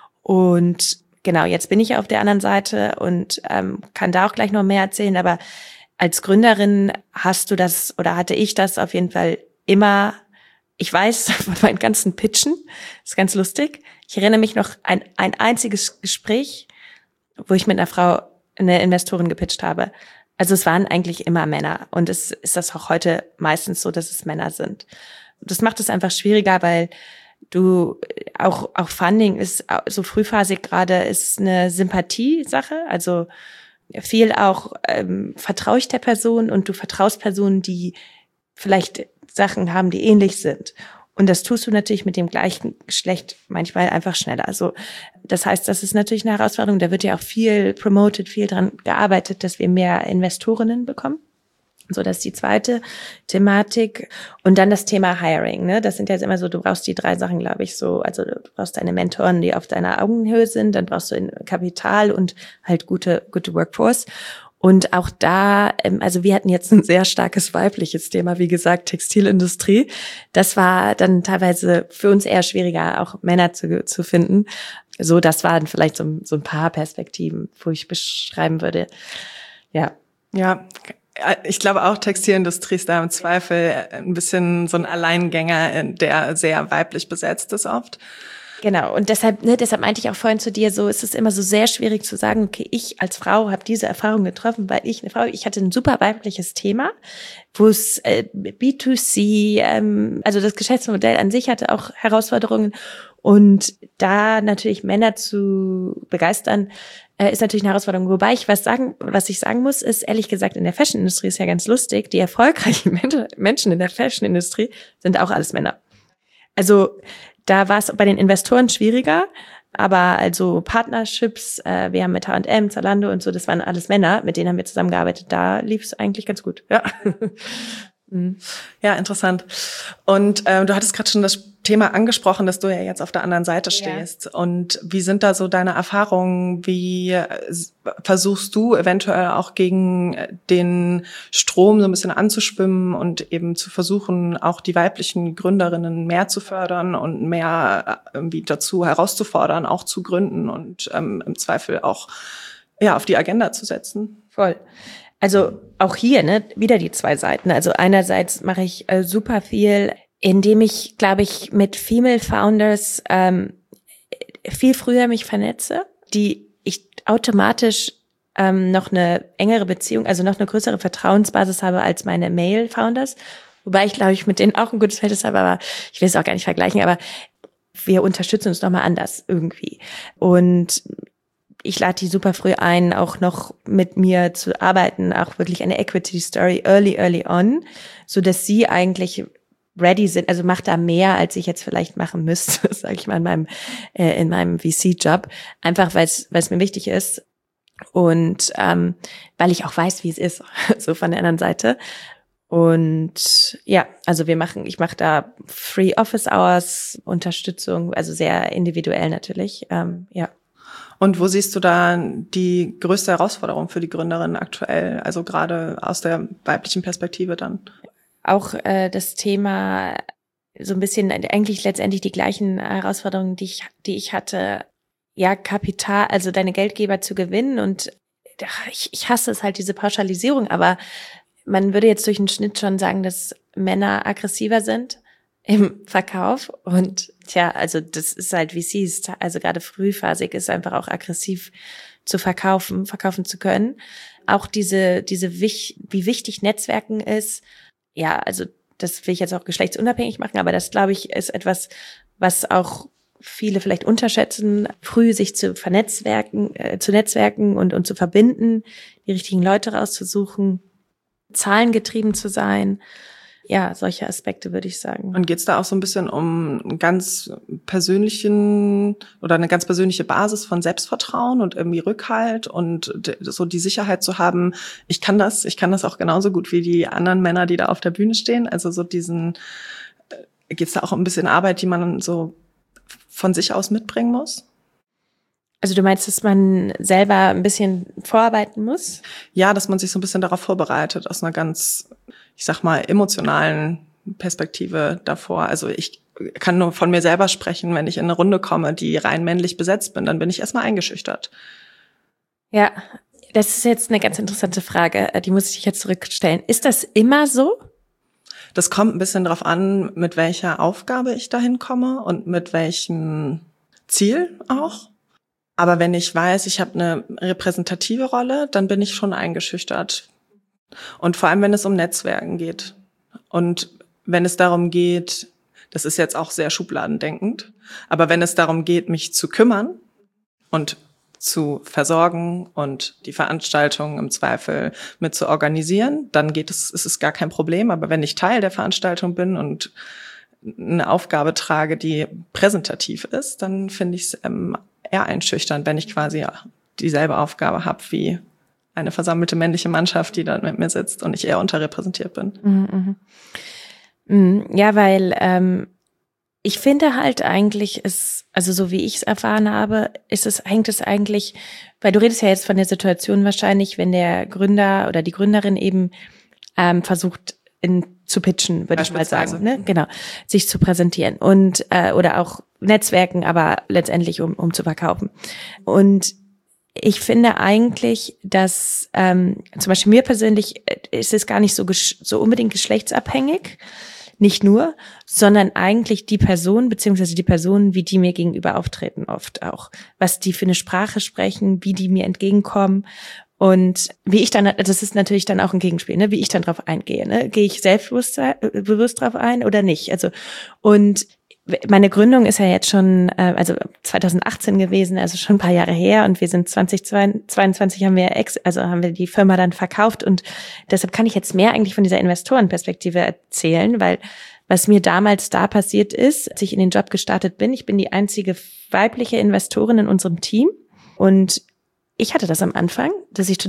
und genau, jetzt bin ich auf der anderen Seite und kann da auch gleich noch mehr erzählen, aber als Gründerin hast du das oder hatte ich das auf jeden Fall immer, ich weiß von meinen ganzen Pitchen, das ist ganz lustig. Ich erinnere mich noch an ein einziges Gespräch, wo ich mit einer Frau, eine Investorin gepitcht habe. Also es waren eigentlich immer Männer und es ist das auch heute meistens so, dass es Männer sind. Das macht es einfach schwieriger, weil du auch Funding ist so frühphasig gerade ist eine Sympathiesache, also viel auch vertraue ich der Person und du vertraust Personen, die vielleicht Sachen haben, die ähnlich sind. Und das tust du natürlich mit dem gleichen Geschlecht manchmal einfach schneller. Also das heißt, das ist natürlich eine Herausforderung. Da wird ja auch viel promoted, viel dran gearbeitet, dass wir mehr Investorinnen bekommen. So, das ist die zweite Thematik. Und dann das Thema Hiring, ne? Das sind ja immer so, du brauchst die 3 Sachen, glaube ich, so. Also du brauchst deine Mentoren, die auf deiner Augenhöhe sind, dann brauchst du Kapital und halt gute Workforce. Und auch da, also wir hatten jetzt ein sehr starkes weibliches Thema, wie gesagt, Textilindustrie. Das war dann teilweise für uns eher schwieriger, auch Männer zu finden. So, das waren vielleicht so ein paar Perspektiven, wo ich beschreiben würde. Ja. Ja, ich glaube auch, Textilindustrie ist da im Zweifel ein bisschen so ein Alleingänger, der sehr weiblich besetzt ist oft. Genau, und deshalb meinte ich auch vorhin zu dir, so ist es immer so sehr schwierig zu sagen, okay, ich als Frau habe diese Erfahrung getroffen, weil ich hatte ein super weibliches Thema, wo es B2C, also das Geschäftsmodell an sich hatte auch Herausforderungen und da natürlich Männer zu begeistern, ist natürlich eine Herausforderung. Wobei was ich sagen muss, ist ehrlich gesagt, in der Fashion-Industrie ist ja ganz lustig, die erfolgreichen Menschen in der Fashion-Industrie sind auch alles Männer. Also da war es bei den Investoren schwieriger, aber also Partnerships, wir haben mit H&M, Zalando und so, das waren alles Männer, mit denen haben wir zusammengearbeitet. Da lief es eigentlich ganz gut. Ja. Ja, interessant. Und du hattest gerade schon das Thema angesprochen, dass du ja jetzt auf der anderen Seite stehst. Ja. Und wie sind da so deine Erfahrungen? Wie versuchst du eventuell auch gegen den Strom so ein bisschen anzuschwimmen und eben zu versuchen, auch die weiblichen Gründerinnen mehr zu fördern und mehr irgendwie dazu herauszufordern, auch zu gründen und im Zweifel auch auf die Agenda zu setzen? Voll. Also auch hier, ne, wieder die 2 Seiten. Also einerseits mache ich super viel, indem ich, glaube ich, mit Female Founders viel früher mich vernetze, die ich automatisch noch eine engere Beziehung, also noch eine größere Vertrauensbasis habe als meine Male Founders. Wobei ich, glaube ich, mit denen auch ein gutes Verhältnis habe, aber ich will es auch gar nicht vergleichen, aber wir unterstützen uns nochmal anders irgendwie. Und ich lade die super früh ein, auch noch mit mir zu arbeiten, auch wirklich eine Equity Story early on, so dass sie eigentlich ready sind. Also macht da mehr, als ich jetzt vielleicht machen müsste, sage ich mal in meinem VC-Job, einfach weil es mir wichtig ist und weil ich auch weiß, wie es ist, so von der anderen Seite. Und ja, also ich mache da Free Office Hours, Unterstützung, also sehr individuell natürlich, ja. Und wo siehst du da die größte Herausforderung für die Gründerinnen aktuell, also gerade aus der weiblichen Perspektive dann? Auch das Thema, so ein bisschen eigentlich letztendlich die gleichen Herausforderungen, die ich hatte, ja, Kapital, also deine Geldgeber zu gewinnen. Und ich hasse es halt, diese Pauschalisierung, aber man würde jetzt durch den Schnitt schon sagen, dass Männer aggressiver sind im Verkauf und also das ist halt VCs, also gerade frühphasig ist einfach auch aggressiv zu verkaufen zu können. Auch wie wichtig Netzwerken ist, ja, also das will ich jetzt auch geschlechtsunabhängig machen, aber das, glaube ich, ist etwas, was auch viele vielleicht unterschätzen, früh sich zu netzwerken und zu verbinden, die richtigen Leute rauszusuchen, zahlengetrieben zu sein. Ja, solche Aspekte würde ich sagen. Und geht's da auch so ein bisschen um einen ganz persönlichen oder eine ganz persönliche Basis von Selbstvertrauen und irgendwie Rückhalt und so die Sicherheit zu haben, ich kann das auch genauso gut wie die anderen Männer, die da auf der Bühne stehen. Also so geht's da auch um ein bisschen Arbeit, die man so von sich aus mitbringen muss? Also du meinst, dass man selber ein bisschen vorarbeiten muss? Ja, dass man sich so ein bisschen darauf vorbereitet, aus einer ganz, ich sag mal, emotionalen Perspektive davor. Also ich kann nur von mir selber sprechen, wenn ich in eine Runde komme, die rein männlich besetzt bin, dann bin ich erstmal eingeschüchtert. Ja, das ist jetzt eine ganz interessante Frage, die muss ich jetzt zurückstellen. Ist das immer so? Das kommt ein bisschen drauf an, mit welcher Aufgabe ich dahin komme und mit welchem Ziel auch. Aber wenn ich weiß, ich habe eine repräsentative Rolle, dann bin ich schon eingeschüchtert. Und vor allem, wenn es um Netzwerken geht. Und wenn es darum geht, das ist jetzt auch sehr schubladendenkend, aber wenn es darum geht, mich zu kümmern und zu versorgen und die Veranstaltung im Zweifel mit zu organisieren, dann ist es gar kein Problem. Aber wenn ich Teil der Veranstaltung bin und eine Aufgabe trage, die präsentativ ist, dann finde ich es eher einschüchternd, wenn ich quasi dieselbe Aufgabe habe wie eine versammelte männliche Mannschaft, die dann mit mir sitzt und ich eher unterrepräsentiert bin. Ja, weil ich finde halt eigentlich also so wie ich es erfahren habe, hängt es eigentlich, weil du redest ja jetzt von der Situation wahrscheinlich, wenn der Gründer oder die Gründerin eben versucht zu pitchen, würde ich mal sagen, ne? Genau, sich zu präsentieren und oder auch Netzwerken, aber letztendlich um zu verkaufen. Und ich finde eigentlich, dass zum Beispiel mir persönlich ist es gar nicht so unbedingt geschlechtsabhängig, nicht nur, sondern eigentlich die Person beziehungsweise die Personen, wie die mir gegenüber auftreten, oft auch, was die für eine Sprache sprechen, wie die mir entgegenkommen. Und wie ich dann, das ist natürlich dann auch ein Gegenspiel, ne? Wie ich dann drauf eingehe, ne? Gehe ich selbstbewusst drauf ein oder nicht? Also, und meine Gründung ist ja jetzt schon, also 2018 gewesen, also schon ein paar Jahre her, und wir sind 2022 haben wir die Firma dann verkauft, und deshalb kann ich jetzt mehr eigentlich von dieser Investorenperspektive erzählen, weil was mir damals da passiert ist, als ich in den Job gestartet bin, ich bin die einzige weibliche Investorin in unserem Team, und ich hatte das am Anfang, dass ich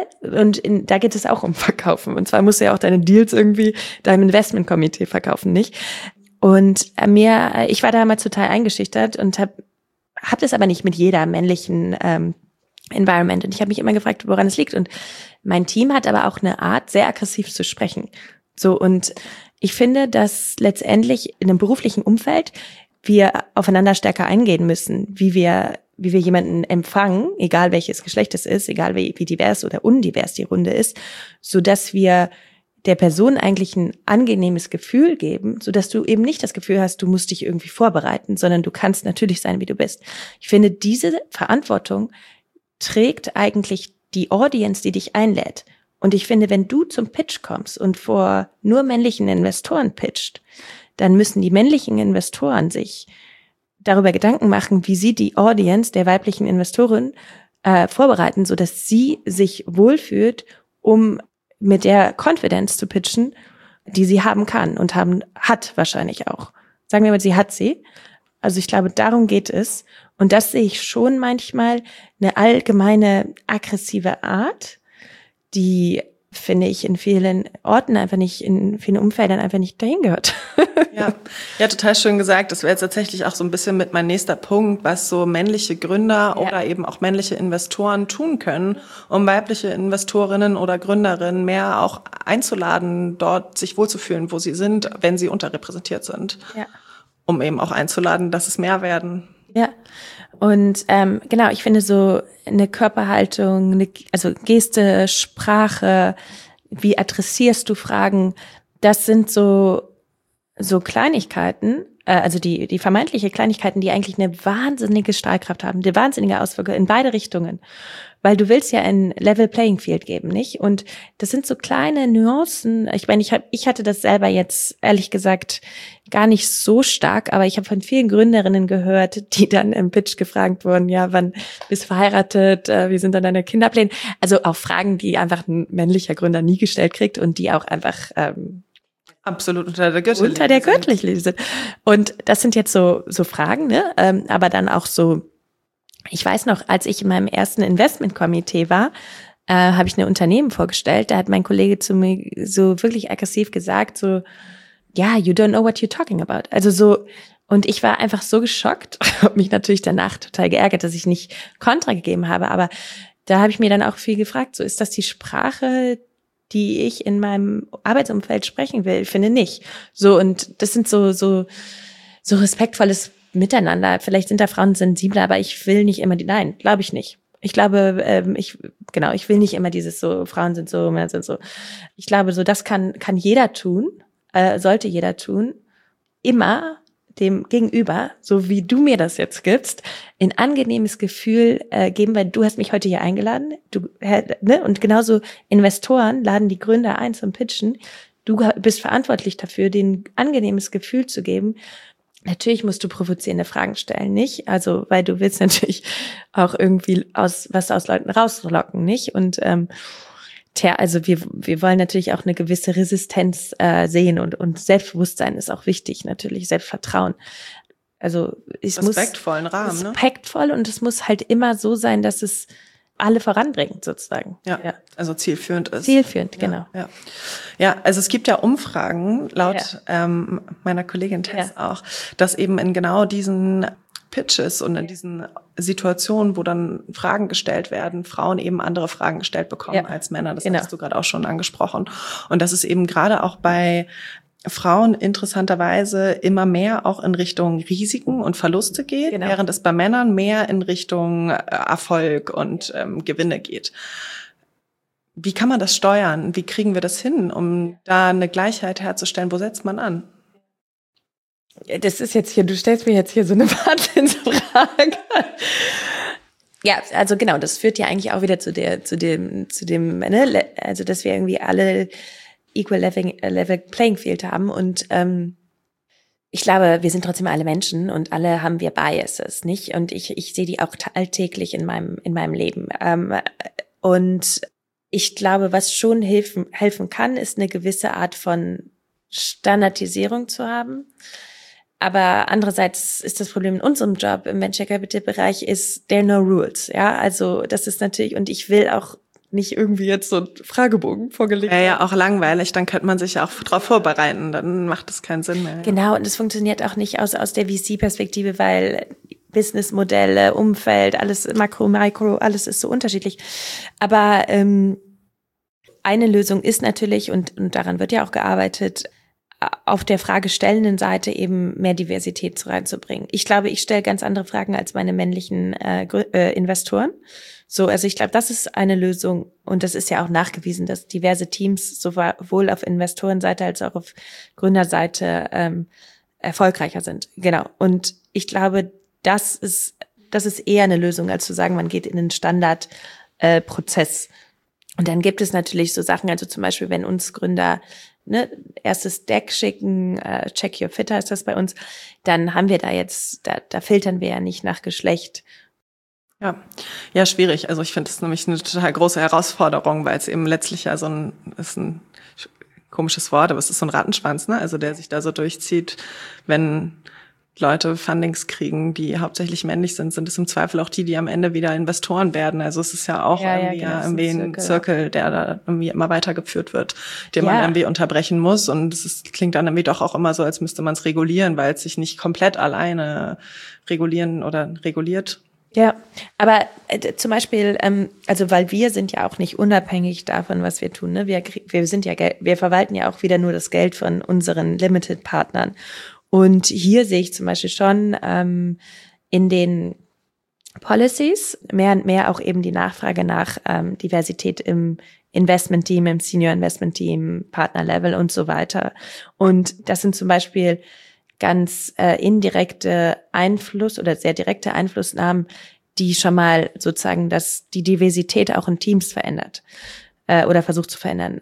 da geht es auch um Verkaufen. Und zwar musst du ja auch deine Deals irgendwie deinem Investmentkomitee verkaufen, nicht? Und ich war damals total eingeschüchtert und hab das aber nicht mit jeder männlichen Environment. Und ich habe mich immer gefragt, woran es liegt. Und mein Team hat aber auch eine Art, sehr aggressiv zu sprechen. So, und ich finde, dass letztendlich in einem beruflichen Umfeld wir aufeinander stärker eingehen müssen, wie wir jemanden empfangen, egal welches Geschlecht es ist, egal wie divers oder undivers die Runde ist, so dass wir der Person eigentlich ein angenehmes Gefühl geben, so dass du eben nicht das Gefühl hast, du musst dich irgendwie vorbereiten, sondern du kannst natürlich sein, wie du bist. Ich finde, diese Verantwortung trägt eigentlich die Audience, die dich einlädt. Und ich finde, wenn du zum Pitch kommst und vor nur männlichen Investoren pitcht, dann müssen die männlichen Investoren sich darüber Gedanken machen, wie sie die Audience der weiblichen Investorin vorbereiten, so dass sie sich wohlfühlt, um mit der Confidence zu pitchen, die sie haben kann und hat wahrscheinlich auch. Sagen wir mal, sie hat sie. Also ich glaube, darum geht es. Und das sehe ich schon manchmal, eine allgemeine aggressive Art, die, finde ich, in vielen Orten einfach nicht, in vielen Umfeldern einfach nicht dahin gehört. Ja, total schön gesagt. Das wäre jetzt tatsächlich auch so ein bisschen mit mein nächster Punkt, was so männliche Gründer oder eben auch männliche Investoren tun können, um weibliche Investorinnen oder Gründerinnen mehr auch einzuladen, dort sich wohlzufühlen, wo sie sind, wenn sie unterrepräsentiert sind. Ja. Um eben auch einzuladen, dass es mehr werden. Ja. Und genau, ich finde so eine Körperhaltung, also Geste, Sprache, wie adressierst du Fragen, das sind so Kleinigkeiten, also die vermeintliche Kleinigkeiten, die eigentlich eine wahnsinnige Strahlkraft haben, eine wahnsinnige Auswirkung in beide Richtungen. Weil du willst ja ein Level Playing Field geben, nicht? Und das sind so kleine Nuancen. Ich meine, ich hatte das selber jetzt, ehrlich gesagt, gar nicht so stark, aber ich habe von vielen Gründerinnen gehört, die dann im Pitch gefragt wurden, ja, wann bist du verheiratet, wie sind dann deine Kinderpläne? Also auch Fragen, die einfach ein männlicher Gründer nie gestellt kriegt und die auch einfach absolut unter der Gürtellinie sind. Und das sind jetzt so Fragen, ne? Aber dann auch so, ich weiß noch, als ich in meinem ersten Investmentkomitee war, habe ich ein Unternehmen vorgestellt, da hat mein Kollege zu mir so wirklich aggressiv gesagt, so, ja, you don't know what you're talking about. Also so, und ich war einfach so geschockt, habe mich natürlich danach total geärgert, dass ich nicht Kontra gegeben habe, aber da habe ich mir dann auch viel gefragt, so, ist das die Sprache, die ich in meinem Arbeitsumfeld sprechen will? Ich finde nicht. So, und das sind so respektvolles Miteinander. Vielleicht sind da Frauen sensibler, aber ich will nicht immer nein, glaube ich nicht. Ich glaube, ich will nicht immer dieses so, Frauen sind so, Männer sind so. Ich glaube, so, das kann jeder tun, sollte jeder tun, immer dem Gegenüber, so wie du mir das jetzt gibst, ein angenehmes Gefühl geben, weil du hast mich heute hier eingeladen, ne? Und genauso Investoren laden die Gründer ein zum Pitchen. Du bist verantwortlich dafür, denen ein angenehmes Gefühl zu geben. Natürlich musst du provozierende Fragen stellen, nicht? Also, weil du willst natürlich auch irgendwie was aus Leuten rauslocken, nicht? Und also wir wollen natürlich auch eine gewisse Resistenz sehen und Selbstbewusstsein ist auch wichtig, natürlich Selbstvertrauen. Also es muss respektvollen Rahmen, respektvoll, ne? Und es muss halt immer so sein, dass es alle voranbringt sozusagen. Ja, also zielführend ist. Zielführend, genau. Ja, also es gibt ja Umfragen, laut meiner Kollegin Tess auch, dass eben in genau diesen Pitches und in diesen Situationen, wo dann Fragen gestellt werden, Frauen eben andere Fragen gestellt bekommen als Männer. Das hast du gerade auch schon angesprochen. Und das ist eben gerade auch bei Frauen interessanterweise immer mehr auch in Richtung Risiken und Verluste geht, während es bei Männern mehr in Richtung Erfolg und Gewinne geht. Wie kann man das steuern? Wie kriegen wir das hin, um da eine Gleichheit herzustellen? Wo setzt man an? Das ist jetzt hier, du stellst mir jetzt hier so eine Wahnsinnsfrage. Ja, also genau, das führt ja eigentlich auch wieder zu dem, ne, also dass wir irgendwie alle equal level playing field haben und ich glaube, wir sind trotzdem alle Menschen und alle haben wir Biases, nicht? Und ich sehe die auch alltäglich in meinem Leben. Und ich glaube, was schon helfen kann, ist eine gewisse Art von Standardisierung zu haben. Aber andererseits ist das Problem in unserem Job im Venture Capital Bereich ist there are no rules. Ja, also das ist natürlich, und ich will auch nicht irgendwie jetzt so einen Fragebogen vorgelegt haben. Ja, auch langweilig, dann könnte man sich ja auch drauf vorbereiten, dann macht es keinen Sinn mehr. Genau, und es funktioniert auch nicht aus der VC-Perspektive, weil Businessmodelle, Umfeld, alles Makro, Mikro, alles ist so unterschiedlich. Aber eine Lösung ist natürlich, und daran wird ja auch gearbeitet, auf der fragestellenden Seite eben mehr Diversität reinzubringen. Ich glaube, ich stelle ganz andere Fragen als meine männlichen Investoren. So, also ich glaube, das ist eine Lösung und das ist ja auch nachgewiesen, dass diverse Teams sowohl auf Investorenseite als auch auf Gründerseite erfolgreicher sind. Genau. Und ich glaube, das ist eher eine Lösung, als zu sagen, man geht in einen Standardprozess. Und dann gibt es natürlich so Sachen, also zum Beispiel, wenn uns Gründer erstes Deck schicken, Check Your Fit heißt das bei uns, dann haben wir da filtern wir ja nicht nach Geschlecht. Ja, schwierig. Also ich finde das nämlich eine total große Herausforderung, weil es eben letztlich ja ist ein komisches Wort, aber es ist so ein Rattenschwanz, ne? Also der sich da so durchzieht, wenn Leute Fundings kriegen, die hauptsächlich männlich sind es im Zweifel auch die am Ende wieder Investoren werden. Also es ist ja auch irgendwie ein Zirkel, der da irgendwie immer weitergeführt wird, den man irgendwie unterbrechen muss. Und klingt dann irgendwie doch auch immer so, als müsste man es regulieren, weil es sich nicht komplett alleine reguliert. Ja, aber zum Beispiel, also weil wir sind ja auch nicht unabhängig davon, was wir tun. Ne? Wir verwalten ja auch wieder nur das Geld von unseren Limited-Partnern. Und hier sehe ich zum Beispiel schon in den Policies mehr und mehr auch eben die Nachfrage nach Diversität im Investment-Team, im Senior-Investment-Team, Partner-Level und so weiter. Und das sind zum Beispiel ganz indirekte Einfluss oder sehr direkte Einflussnahmen, die schon mal sozusagen die Diversität auch in Teams verändert oder versucht zu verändern.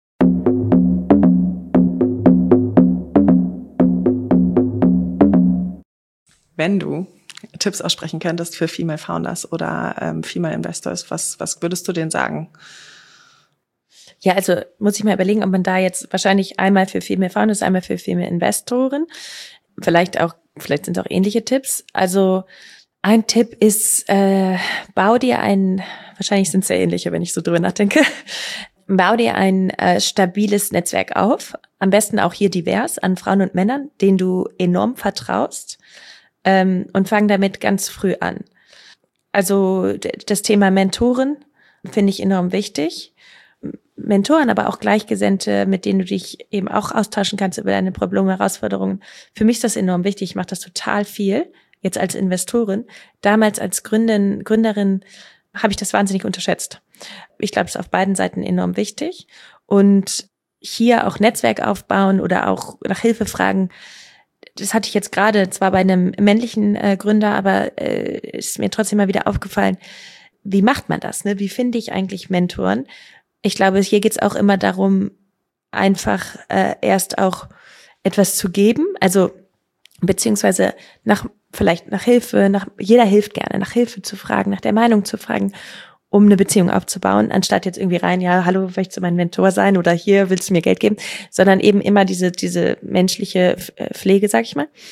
Wenn du Tipps aussprechen könntest für Female Founders oder Female Investors, was würdest du denen sagen? Ja, also muss ich mal überlegen, ob man da jetzt wahrscheinlich einmal für Female Founders, einmal für Female Investoren, vielleicht sind es auch ähnliche Tipps. Also ein Tipp ist, bau dir wahrscheinlich sind es sehr ähnliche, wenn ich so drüber nachdenke, bau dir ein stabiles Netzwerk auf, am besten auch hier divers, an Frauen und Männern, denen du enorm vertraust. Und fang damit ganz früh an. Also das Thema Mentoren finde ich enorm wichtig. Mentoren, aber auch Gleichgesinnte, mit denen du dich eben auch austauschen kannst über deine Probleme, Herausforderungen. Für mich ist das enorm wichtig. Ich mache das total viel, jetzt als Investorin. Damals als Gründerin habe ich das wahnsinnig unterschätzt. Ich glaube, es ist auf beiden Seiten enorm wichtig. Und hier auch Netzwerk aufbauen oder auch nach Hilfe fragen, das hatte ich jetzt gerade zwar bei einem männlichen Gründer, aber ist mir trotzdem mal wieder aufgefallen, wie macht man das? Ne? Wie finde ich eigentlich Mentoren? Ich glaube, hier geht es auch immer darum, einfach erst auch etwas zu geben, also beziehungsweise vielleicht nach Hilfe, jeder hilft gerne, nach Hilfe zu fragen, nach der Meinung zu fragen, um eine Beziehung aufzubauen, anstatt jetzt irgendwie rein, ja, hallo, möchtest du mein Mentor sein oder hier willst du mir Geld geben, sondern eben immer diese menschliche Pflege, sag ich mal.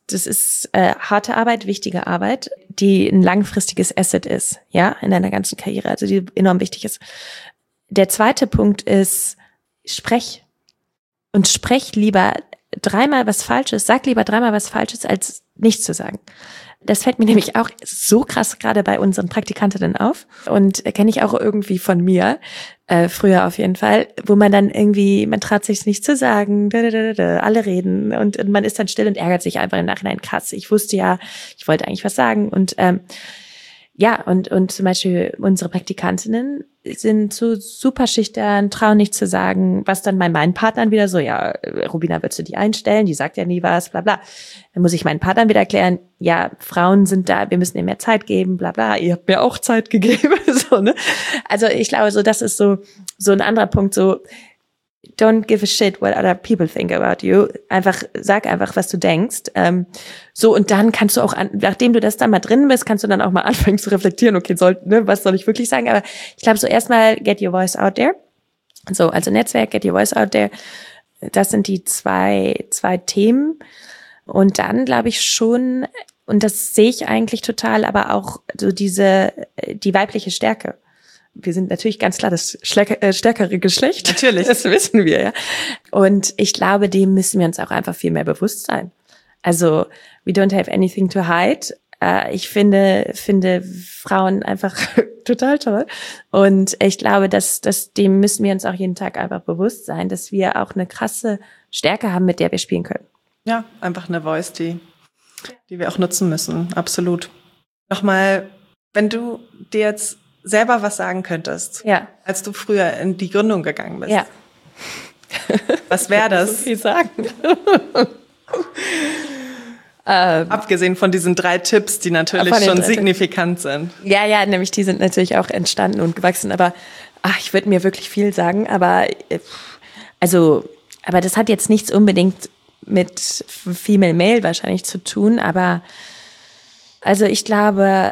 das ist harte Arbeit, wichtige Arbeit, die ein langfristiges Asset ist, ja, in deiner ganzen Karriere, also die enorm wichtig ist. Der zweite Punkt ist, sprech lieber dreimal was Falsches, sag lieber dreimal was Falsches, als nichts zu sagen. Das fällt mir nämlich auch so krass gerade bei unseren Praktikantinnen auf und kenne ich auch irgendwie von mir, früher auf jeden Fall, wo man dann irgendwie, man traut sich nicht zu sagen, alle reden und man ist dann still und ärgert sich einfach im Nachhinein krass. Ich wusste ja, ich wollte eigentlich was sagen und ja, und zum Beispiel unsere Praktikantinnen sind so super schüchtern, trauen nicht zu sagen, was dann bei meinen Partnern wieder so, ja, Rubina, willst du die einstellen? Die sagt ja nie was, bla bla. Dann muss ich meinen Partnern wieder erklären, ja, Frauen sind da, wir müssen ihnen mehr Zeit geben, bla bla. Ihr habt mir auch Zeit gegeben, so, ne? Also ich glaube, so das ist so ein anderer Punkt, so don't give a shit what other people think about you. Sag einfach, was du denkst. So, und dann kannst du auch, nachdem du das dann mal drin bist, kannst du dann auch mal anfangen zu reflektieren, okay, was soll ich wirklich sagen? Aber ich glaube, so erstmal get your voice out there. So, also Netzwerk, get your voice out there. Das sind die zwei Themen. Und dann glaube ich schon, und das sehe ich eigentlich total, aber auch so die weibliche Stärke. Wir sind natürlich ganz klar das stärkere Geschlecht. Natürlich. Das wissen wir, ja. Und ich glaube, dem müssen wir uns auch einfach viel mehr bewusst sein. Also, we don't have anything to hide. Ich finde Frauen einfach total toll. Und ich glaube, dass dem müssen wir uns auch jeden Tag einfach bewusst sein, dass wir auch eine krasse Stärke haben, mit der wir spielen können. Ja, einfach eine Voice, die wir auch nutzen müssen. Absolut. Nochmal, wenn du dir jetzt selber was sagen könntest, ja, als du früher in die Gründung gegangen bist. Ja. Was wäre das? So viel sagen. Abgesehen von diesen 3 Tipps, die natürlich schon signifikant sind. Ja, nämlich die sind natürlich auch entstanden und gewachsen, aber ich würde mir wirklich viel sagen, aber das hat jetzt nichts unbedingt mit Female Male wahrscheinlich zu tun, aber also ich glaube,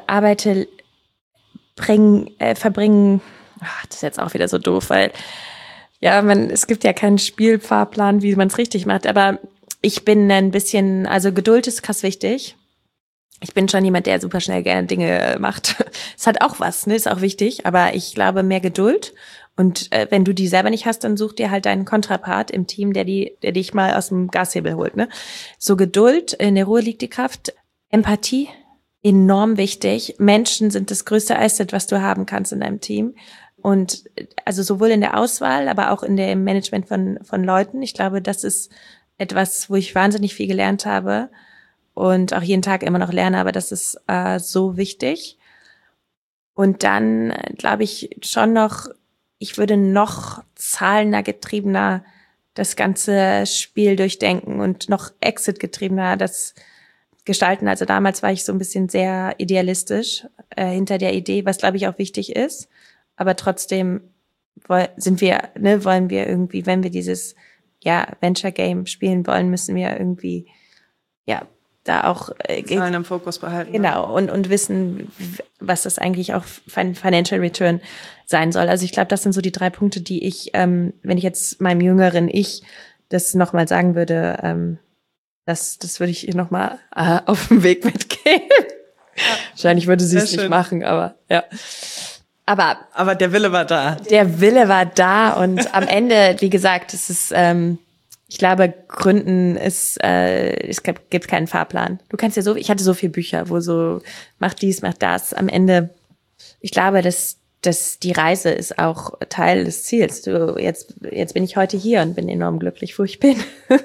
verbringen, das ist jetzt auch wieder so doof, weil ja, es gibt ja keinen Spielfahrplan, wie man es richtig macht, aber ich bin ein bisschen, also Geduld ist krass wichtig. Ich bin schon jemand, der super schnell gerne Dinge macht. Es hat auch was, ne, ist auch wichtig, aber ich glaube mehr Geduld. Und wenn du die selber nicht hast, dann such dir halt deinen Kontrapart im Team, der dich mal aus dem Gashebel holt, ne? So Geduld, in der Ruhe liegt die Kraft, Empathie, enorm wichtig. Menschen sind das größte Asset, was du haben kannst in deinem Team. Und also sowohl in der Auswahl, aber auch im Management von Leuten. Ich glaube, das ist etwas, wo ich wahnsinnig viel gelernt habe und auch jeden Tag immer noch lerne, aber das ist so wichtig. Und dann glaube ich schon noch, ich würde noch zahlengetriebener das ganze Spiel durchdenken und noch Exit-getriebener das gestalten. Also damals war ich so ein bisschen sehr idealistisch hinter der Idee, was glaube ich auch wichtig ist. Aber trotzdem wollen wir irgendwie, wenn wir dieses Venture Game spielen wollen, müssen wir irgendwie da auch Zahlen im Fokus behalten. Genau, und wissen, was das eigentlich auch Financial Return sein soll. Also ich glaube, das sind so die 3 Punkte, die ich, wenn ich jetzt meinem jüngeren Ich das nochmal sagen würde, das würde ich ihr nochmal auf den Weg mitgeben. Ja. Wahrscheinlich würde sie es nicht machen, aber ja. Aber der Wille war da. Der Wille war da und am Ende, wie gesagt, es ist, ich glaube, Gründen ist, es gibt keinen Fahrplan. Du kannst ja ich hatte so viele Bücher, wo so, mach dies, mach das. Am Ende, ich glaube, dass die Reise ist auch Teil des Ziels. Jetzt bin ich heute hier und bin enorm glücklich, wo ich bin.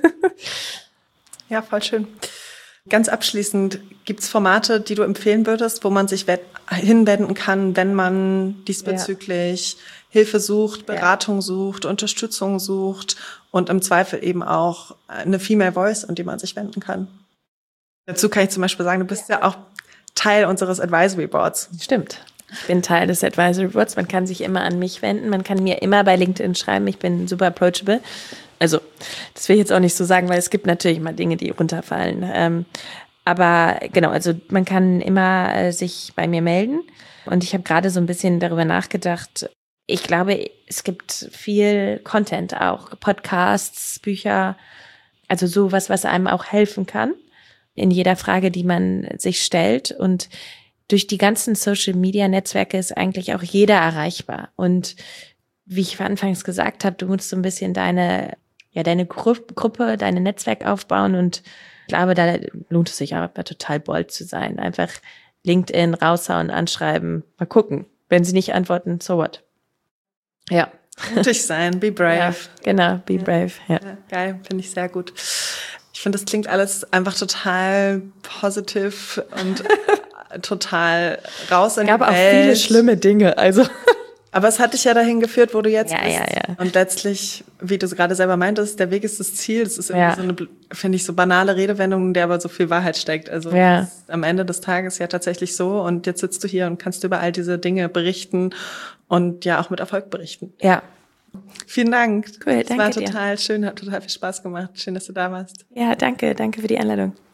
Ja, voll schön. Ganz abschließend, gibt's Formate, die du empfehlen würdest, wo man sich hinwenden kann, wenn man diesbezüglich Hilfe sucht, Beratung sucht, Unterstützung sucht und im Zweifel eben auch eine Female Voice, an die man sich wenden kann? Dazu kann ich zum Beispiel sagen, du bist ja auch Teil unseres Advisory Boards. Stimmt. Ich bin Teil des Advisory Boards. Man kann sich immer an mich wenden. Man kann mir immer bei LinkedIn schreiben. Ich bin super approachable. Also, das will ich jetzt auch nicht so sagen, weil es gibt natürlich mal Dinge, die runterfallen. Aber genau, also man kann immer sich bei mir melden. Und ich habe gerade so ein bisschen darüber nachgedacht. Ich glaube, es gibt viel Content auch. Podcasts, Bücher. Also sowas, was einem auch helfen kann. in jeder Frage, die man sich stellt. Und durch die ganzen Social-Media-Netzwerke ist eigentlich auch jeder erreichbar. Und wie ich anfangs gesagt habe, du musst so ein bisschen deine Gruppe, dein Netzwerk aufbauen. Und ich glaube, da lohnt es sich aber total bold zu sein. Einfach LinkedIn raushauen, anschreiben, mal gucken. Wenn sie nicht antworten, so what? Ja. Mutig sein, be brave. Ja, genau, be brave. Ja. Geil, finde ich sehr gut. Ich finde, das klingt alles einfach total positiv und total raus in die Welt. Es gab auch viele schlimme Dinge, also. Aber es hat dich ja dahin geführt, wo du jetzt bist. Ja. Und letztlich, wie du es gerade selber meintest, der Weg ist das Ziel. Das ist irgendwie so eine, finde ich, so banale Redewendung, in der aber so viel Wahrheit steckt. Also das ist am Ende des Tages ja tatsächlich so. Und jetzt sitzt du hier und kannst über all diese Dinge berichten und ja auch mit Erfolg berichten. Ja. Vielen Dank. Cool, danke dir. Es war total schön, hat total viel Spaß gemacht. Schön, dass du da warst. Ja, danke für die Einladung.